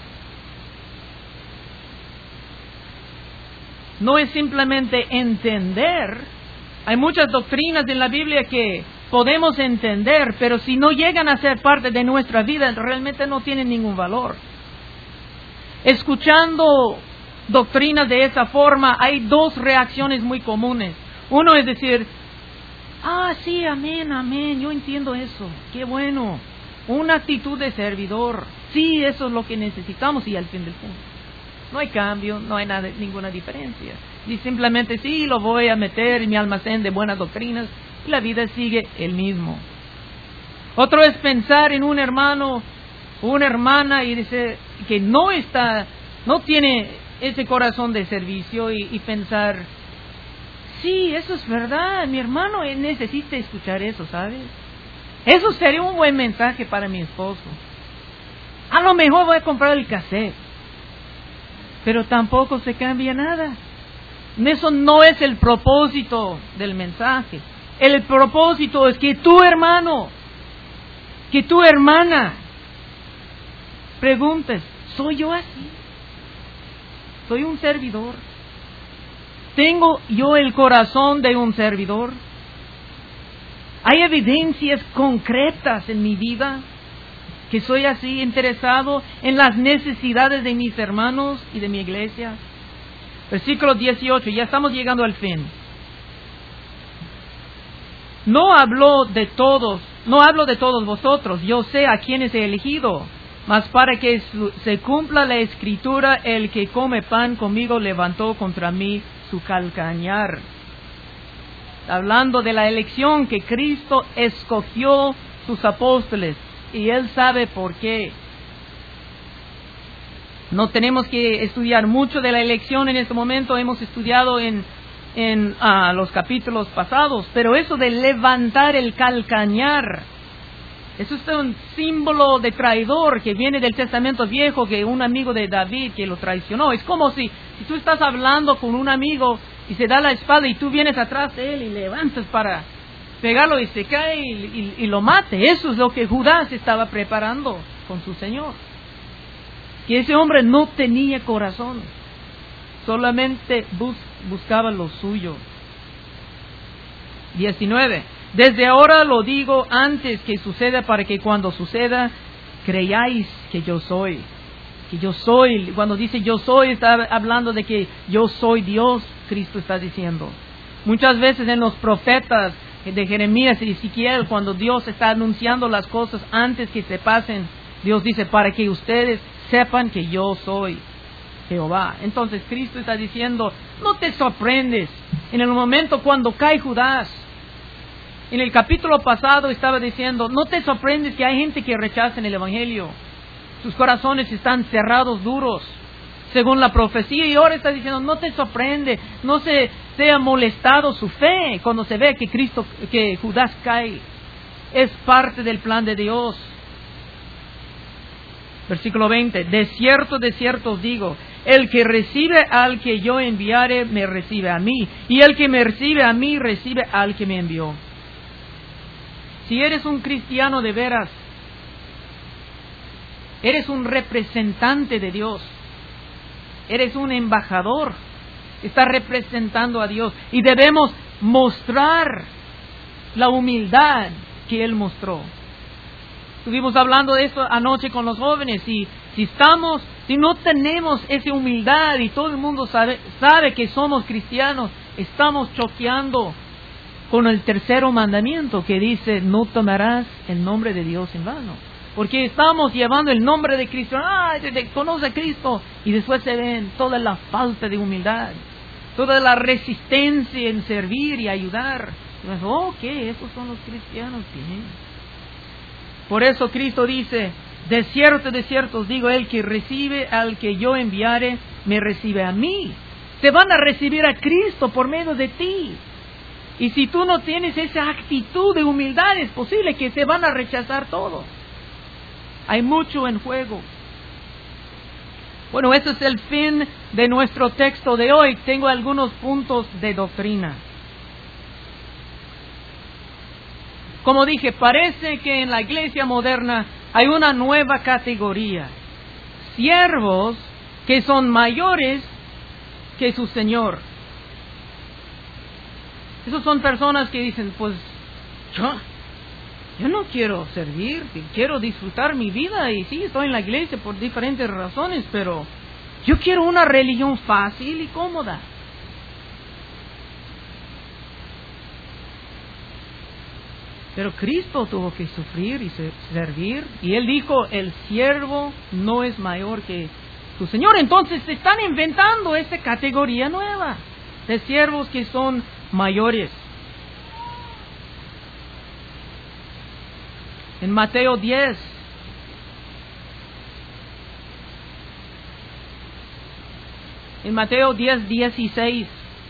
No es simplemente entender. Hay muchas doctrinas en la Biblia que podemos entender, pero si no llegan a ser parte de nuestra vida, realmente no tienen ningún valor. Escuchando doctrinas de esa forma, hay dos reacciones muy comunes. Uno es decir, ah, sí, amén, amén, yo entiendo eso, qué bueno. Una actitud de servidor, sí, eso es lo que necesitamos y al fin del punto. No hay cambio, no hay nada, ninguna diferencia. Y simplemente sí, lo voy a meter en mi almacén de buenas doctrinas y la vida sigue el mismo. Otro es pensar en un hermano o una hermana y decir que no está, no tiene ese corazón de servicio y, y pensar, sí, eso es verdad, mi hermano necesita escuchar eso, ¿sabes? Eso sería un buen mensaje para mi esposo. A lo mejor voy a comprar el cassette. Pero tampoco se cambia nada. Eso no es el propósito del mensaje. El propósito es que tu hermano, que tu hermana, preguntes, ¿soy yo así? ¿Soy un servidor? ¿Tengo yo el corazón de un servidor? ¿Hay evidencias concretas en mi vida que soy así interesado en las necesidades de mis hermanos y de mi iglesia? Versículo dieciocho, ya estamos llegando al fin. No hablo de todos, no hablo de todos vosotros, yo sé a quienes he elegido, mas para que se cumpla la escritura, el que come pan conmigo levantó contra mí su calcañar. Hablando de la elección que Cristo escogió sus apóstoles, y Él sabe por qué. No tenemos que estudiar mucho de la elección en este momento, hemos estudiado en, en uh, los capítulos pasados, pero eso de levantar el calcañar, eso es un símbolo de traidor que viene del Testamento Viejo, que un amigo de David que lo traicionó. Es como si, si tú estás hablando con un amigo y se da la espada y tú vienes atrás de él y levantas para pegarlo y se cae y, y, y lo mate. Eso es lo que Judas estaba preparando con su Señor. Que ese hombre no tenía corazón, solamente bus, buscaba lo suyo. diecinueve. Desde ahora lo digo antes que suceda, para que cuando suceda creáis que yo soy. Que yo soy, cuando dice yo soy, está hablando de que yo soy Dios, Cristo está diciendo. Muchas veces en los profetas de Jeremías y Ezequiel, cuando Dios está anunciando las cosas antes que se pasen, Dios dice, para que ustedes sepan que yo soy Jehová. Entonces Cristo está diciendo, no te sorprendes en el momento cuando cae Judas. En el capítulo pasado estaba diciendo, no te sorprendes que hay gente que rechaza el Evangelio. Sus corazones están cerrados, duros, según la profecía. Y ahora está diciendo, no te sorprende, no se sea molestado su fe cuando se ve que Cristo, que Judas cae. Es parte del plan de Dios. Versículo veinte. De cierto, de cierto os digo, el que recibe al que yo enviare, me recibe a mí. Y el que me recibe a mí, recibe al que me envió. Si eres un cristiano de veras, eres un representante de Dios, eres un embajador, estás representando a Dios y debemos mostrar la humildad que Él mostró. Estuvimos hablando de esto anoche con los jóvenes y si estamos, si no tenemos esa humildad y todo el mundo sabe, sabe que somos cristianos, estamos choqueando con el tercero mandamiento que dice, no tomarás el nombre de Dios en vano. Porque estamos llevando el nombre de Cristo, ¡ah! Conoce a Cristo, y después se ven toda la falta de humildad, toda la resistencia en servir y ayudar. Y oh, ¿qué? Esos son los cristianos. Bien. Por eso Cristo dice, de cierto, de cierto os digo, el que recibe al que yo enviare, me recibe a mí. Te van a recibir a Cristo por medio de ti. Y si tú no tienes esa actitud de humildad, es posible que te van a rechazar todo. Hay mucho en juego. Bueno, ese es el fin de nuestro texto de hoy. Tengo algunos puntos de doctrina. Como dije, parece que en la iglesia moderna hay una nueva categoría. Siervos que son mayores que su Señor. Esas son personas que dicen, pues, yo, yo no quiero servir, quiero disfrutar mi vida y sí, estoy en la iglesia por diferentes razones, pero yo quiero una religión fácil y cómoda. Pero Cristo tuvo que sufrir y servir, y Él dijo, el siervo no es mayor que su Señor. Entonces se están inventando esta categoría nueva de siervos que son mayores. En Mateo diez, en Mateo diez, dieciséis,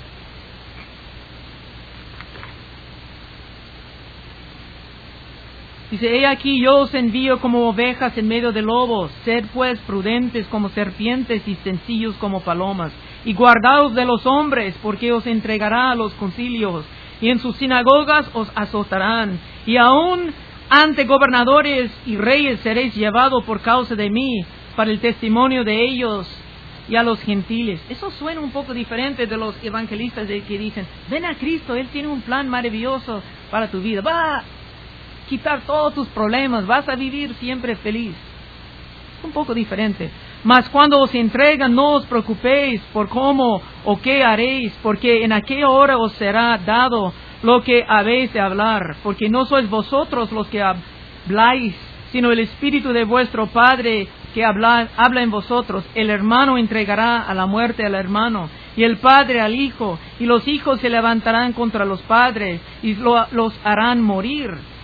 dice, he aquí yo os envío como ovejas en medio de lobos, sed pues prudentes como serpientes y sencillos como palomas, y guardaos de los hombres, porque os entregará a los concilios, y en sus sinagogas os azotarán, y aún ante gobernadores y reyes seréis llevados por causa de mí, para el testimonio de ellos y a los gentiles. Eso suena un poco diferente de los evangelistas de que dicen, ven a Cristo, Él tiene un plan maravilloso para tu vida, va a quitar todos tus problemas, vas a vivir siempre feliz. Un poco diferente. Mas cuando os entregan, no os preocupéis por cómo o qué haréis, porque en aquella hora os será dado lo que habéis de hablar, porque no sois vosotros los que habláis, sino el Espíritu de vuestro Padre que habla, habla en vosotros. El hermano entregará a la muerte al hermano, y el padre al hijo, y los hijos se levantarán contra los padres, y lo, los harán morir.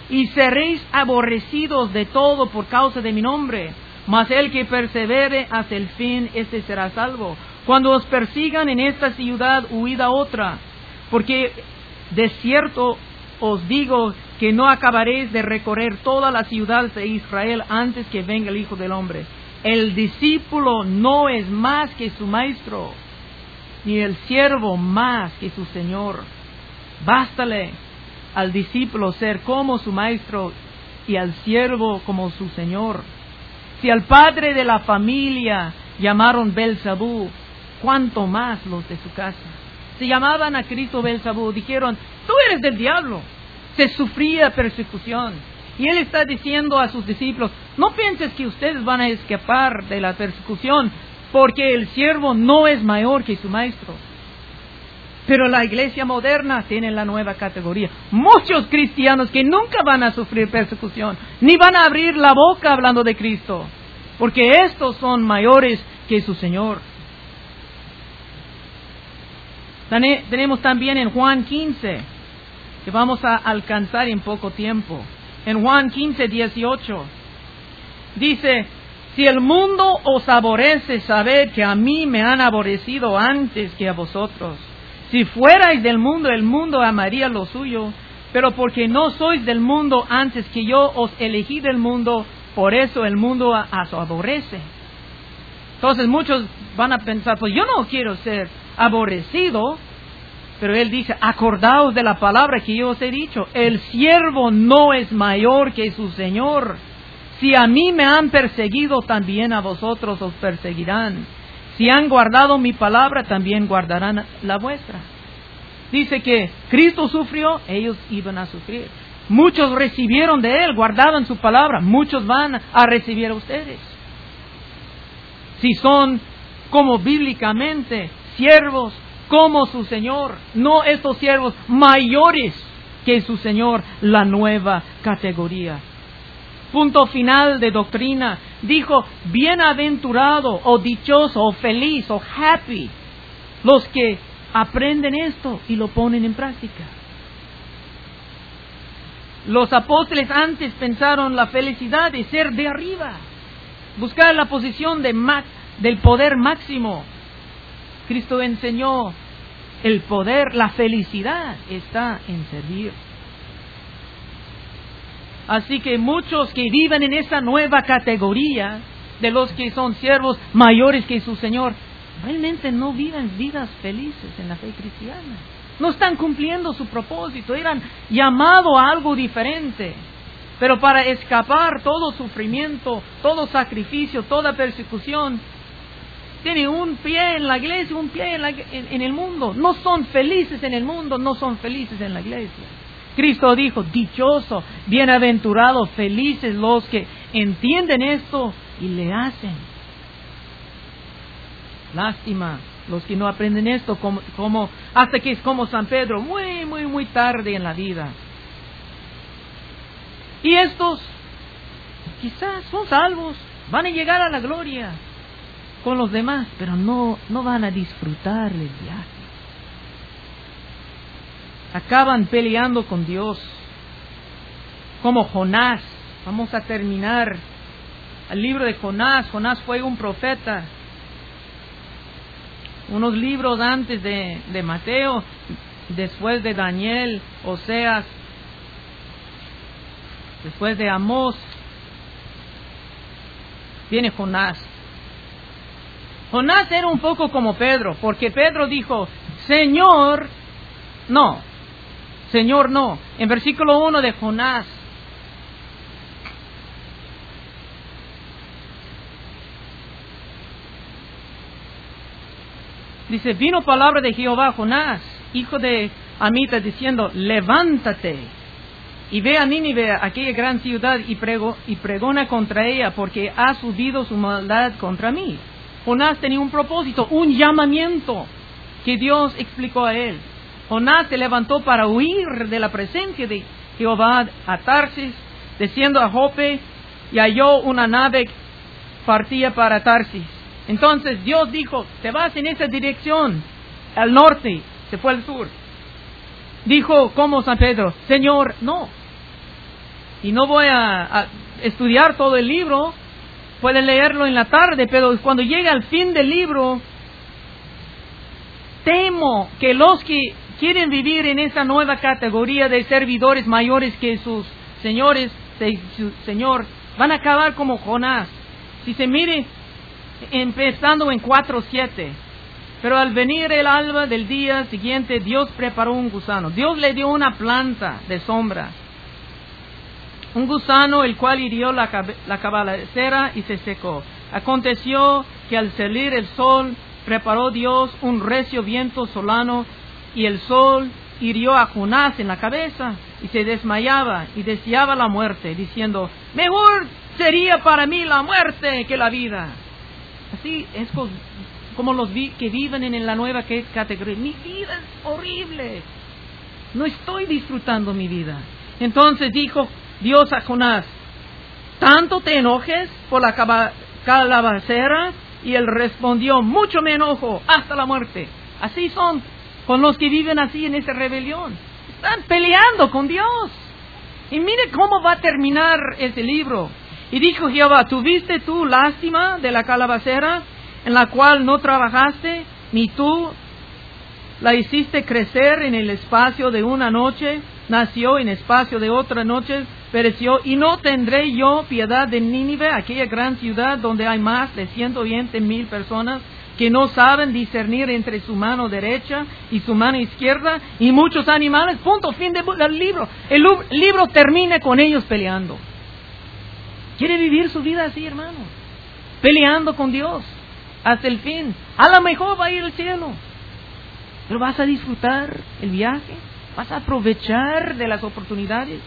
y seréis aborrecidos de todo por causa de mi nombre. Mas el que persevere hasta el fin, este será salvo. Cuando os persigan en esta ciudad, huid a otra, porque de cierto os digo que no acabaréis de recorrer todas las ciudades de Israel antes que venga el Hijo del Hombre. El discípulo no es más que su maestro, ni el siervo más que su señor. Bástale al discípulo ser como su maestro y al siervo como su señor. Si al padre de la familia llamaron Belzebú, cuánto más los de su casa. Se llamaban a Cristo Belzebú, dijeron, tú eres del diablo. Se sufría persecución. Y él está diciendo a sus discípulos, no pienses que ustedes van a escapar de la persecución, porque el siervo no es mayor que su maestro. Pero la iglesia moderna tiene la nueva categoría. Muchos cristianos que nunca van a sufrir persecución, ni van a abrir la boca hablando de Cristo, porque estos son mayores que su Señor. Tenemos también en Juan quince, que vamos a alcanzar en poco tiempo. En Juan quince, dieciocho, dice, si el mundo os aborrece, sabed que a mí me han aborrecido antes que a vosotros. Si fuerais del mundo, el mundo amaría lo suyo, pero porque no sois del mundo, antes que yo os elegí del mundo, por eso el mundo os aborrece. Entonces muchos van a pensar, pues yo no quiero ser aborrecido, pero él dice, acordaos de la palabra que yo os he dicho, el siervo no es mayor que su señor. Si a mí me han perseguido, también a vosotros os perseguirán. Si han guardado mi palabra, también guardarán la vuestra. Dice que Cristo sufrió, ellos iban a sufrir. Muchos recibieron de Él, guardaban su palabra. Muchos van a recibir a ustedes. Si son como bíblicamente siervos, como su Señor. No estos siervos mayores que su Señor, la nueva categoría. Punto final de doctrina. Dijo, bienaventurado o dichoso o feliz o happy los que aprenden esto y lo ponen en práctica. Los apóstoles antes pensaron la felicidad de ser de arriba, buscar la posición de ma- del poder máximo. Cristo enseñó el poder, la felicidad está en servir. Así que muchos que viven en esa nueva categoría de los que son siervos mayores que su Señor, realmente no viven vidas felices en la fe cristiana. No están cumpliendo su propósito, eran llamados a algo diferente. Pero para escapar todo sufrimiento, todo sacrificio, toda persecución, tienen un pie en la iglesia, un pie en, la, en, en el mundo. No son felices en el mundo, no son felices en la iglesia. Cristo dijo, dichoso, bienaventurado, felices los que entienden esto y le hacen. Lástima los que no aprenden esto, como, como hasta que es como San Pedro, muy, muy, muy tarde en la vida. Y estos quizás son salvos, van a llegar a la gloria con los demás, pero no, no van a disfrutar del viaje. Acaban peleando con Dios, como Jonás. Vamos a terminar el libro de Jonás. Jonás fue un profeta. Unos libros antes de, de Mateo, después de Daniel, Oseas, después de Amós, viene Jonás. Jonás era un poco como Pedro, porque Pedro dijo, Señor, no. Señor, no. En versículo uno de Jonás, dice, vino palabra de Jehová a Jonás, hijo de Amitas, diciendo, levántate y ve a Nínive, aquella gran ciudad, y, prego, y pregona contra ella, porque ha subido su maldad contra mí. Jonás tenía un propósito, un llamamiento que Dios explicó a él. Jonás se levantó para huir de la presencia de Jehová a Tarsis, desciendo a Jope, y halló una nave partía para Tarsis. Entonces Dios dijo, te vas en esa dirección, al norte, se fue al sur. Dijo como San Pedro, Señor, no. y no voy a, a estudiar todo el libro, pueden leerlo en la tarde, pero cuando llegue al fin del libro, temo que los que quieren vivir en esa nueva categoría de servidores mayores que sus señores, su Señor, van a acabar como Jonás. Si se mire, empezando en cuatro siete, pero al venir el alba del día siguiente, Dios preparó un gusano. Dios le dio una planta de sombra, un gusano el cual hirió la, la cabecera y se secó. Aconteció que al salir el sol, preparó Dios un recio viento solano, y el sol hirió a Jonás en la cabeza, y se desmayaba y deseaba la muerte, diciendo: mejor sería para mí la muerte que la vida. Así es como los vi que viven en la nueva categoría. Mi vida es horrible, no estoy disfrutando mi vida. Entonces dijo Dios a Jonás: ¿tanto te enojes por la calabacera? Y él respondió: mucho me enojo, hasta la muerte. Así son con los que viven así en esa rebelión. Están peleando con Dios. Y mire cómo va a terminar ese libro. Y dijo Jehová: ¿tuviste tú lástima de la calabacera, en la cual no trabajaste, ni tú la hiciste crecer en el espacio de una noche? Nació en espacio de otra noche, pereció. Y no tendré yo piedad de Nínive, aquella gran ciudad donde hay más de ciento veinte mil personas que no saben discernir entre su mano derecha y su mano izquierda, y muchos animales. Punto, fin del libro. El libro termina con ellos peleando. ¿Quiere vivir su vida así, hermano? Peleando con Dios hasta el fin. A lo mejor va a ir al cielo, pero vas a disfrutar el viaje, vas a aprovechar de las oportunidades.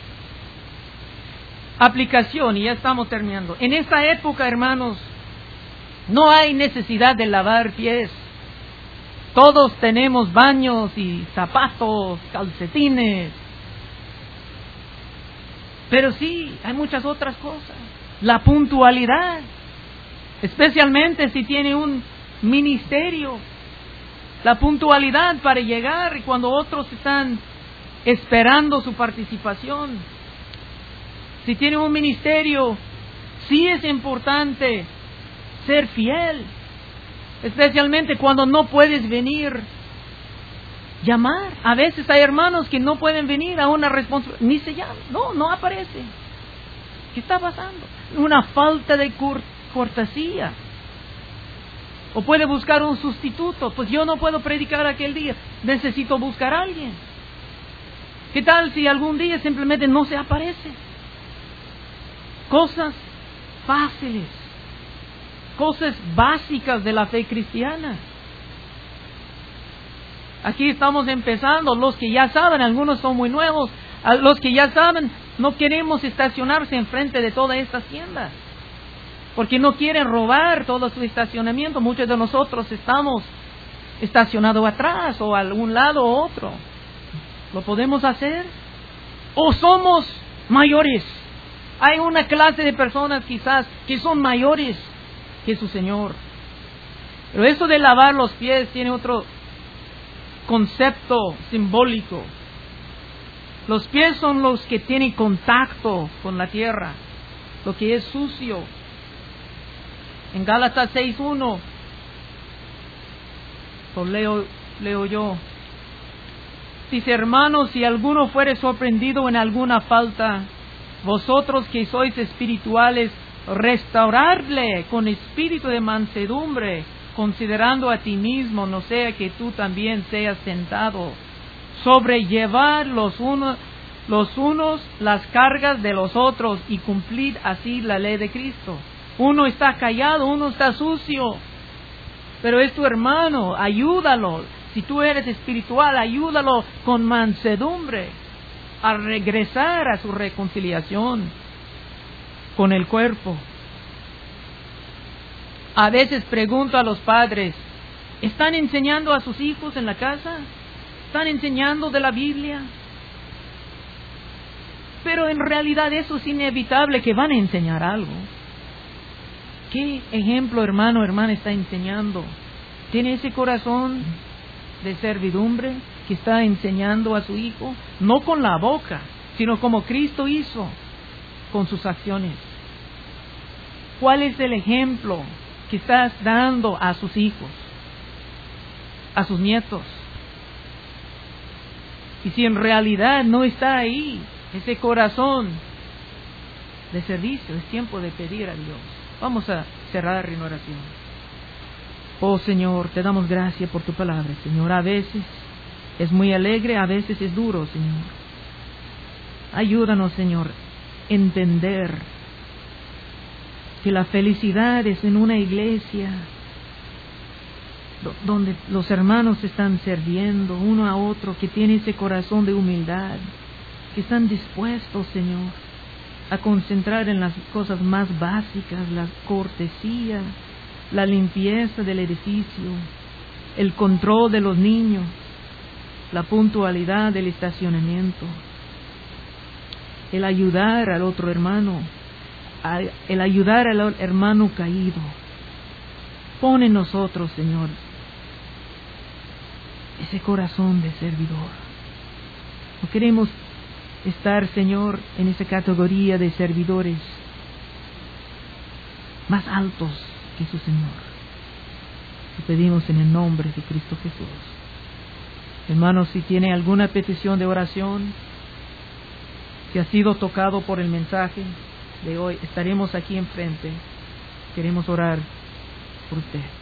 Aplicación, y ya estamos terminando. En esta época, hermanos, no hay necesidad de lavar pies. Todos tenemos baños y zapatos, calcetines. Pero sí, hay muchas otras cosas. La puntualidad, especialmente si tiene un ministerio. La puntualidad para llegar cuando otros están esperando su participación. Si tiene un ministerio, sí es importante ser fiel, especialmente cuando no puedes venir. Llamar. A veces hay hermanos que no pueden venir a una responsabilidad, ni se llama, no, no aparece. ¿Qué está pasando? Una falta de cor- cortesía. O puede buscar un sustituto. Pues yo no puedo predicar aquel día, necesito buscar a alguien. ¿Qué tal si algún día simplemente no se aparece? Cosas fáciles, cosas básicas de la fe cristiana. Aquí estamos empezando. Los que ya saben, algunos son muy nuevos. A los que ya saben, no queremos estacionarse enfrente de toda esta hacienda, porque no quieren robar todo su estacionamiento. Muchos de nosotros estamos estacionados atrás o a un lado o otro. ¿Lo podemos hacer? ¿O somos mayores? Hay una clase de personas quizás que son mayores que su Señor. Pero eso de lavar los pies tiene otro concepto simbólico. Los pies son los que tienen contacto con la tierra, lo que es sucio. En Gálatas seis uno, lo leo, leo yo. Dice: hermanos, si alguno fuere sorprendido en alguna falta, vosotros que sois espirituales, restauradle con espíritu de mansedumbre, considerando a ti mismo, no sea que tú también seas tentado. Sobrellevar los unos, los unos las cargas de los otros, y cumplid así la ley de Cristo. Uno está callado, uno está sucio, pero es tu hermano, ayúdalo. Si tú eres espiritual, ayúdalo con mansedumbre a regresar a su reconciliación con el cuerpo. A veces pregunto a los padres: ¿están enseñando a sus hijos en la casa? ¿Están enseñando de la Biblia? Pero en realidad eso es inevitable, que van a enseñar algo. ¿Qué ejemplo, hermano, hermana, está enseñando? ¿Tiene ese corazón de servidumbre que está enseñando a su hijo? No con la boca, sino como Cristo hizo. con sus acciones? ¿Cuál es el ejemplo que estás dando a sus hijos, a sus nietos? Y si en realidad no está ahí ese corazón de servicio, es tiempo de pedir a Dios. Vamos a cerrar en oración. Oh Señor, te damos gracias por tu palabra, Señor. A veces es muy alegre, a veces es duro, Señor. Ayúdanos, Señor, a entender que la felicidad es en una iglesia donde los hermanos están sirviendo uno a otro, que tiene ese corazón de humildad, que están dispuestos, Señor, a concentrar en las cosas más básicas, la cortesía, la limpieza del edificio, el control de los niños, la puntualidad del estacionamiento, el ayudar al otro hermano, el ayudar al hermano caído. Pon en nosotros, Señor, ese corazón de servidor. No queremos estar, Señor, en esa categoría de servidores más altos que su Señor. Te pedimos en el nombre de Cristo Jesús. Hermanos, si tiene alguna petición de oración, si ha sido tocado por el mensaje de hoy, estaremos aquí enfrente. Queremos orar por usted.